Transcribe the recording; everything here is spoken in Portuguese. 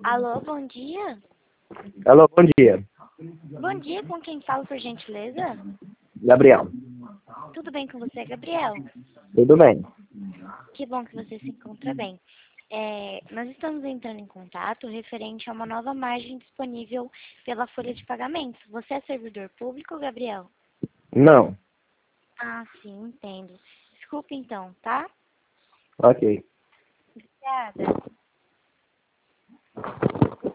Alô, bom dia. Alô, bom dia. Bom dia, com quem falo, por gentileza? Gabriel. Tudo bem com você, Gabriel? Tudo bem? Que bom que você se encontra bem. Nós estamos entrando em contato referente a uma nova margem disponível pela folha de pagamentos. Você é servidor público, Gabriel? Não. Ah, sim, entendo. Desculpe então, tá? Ok. Obrigada.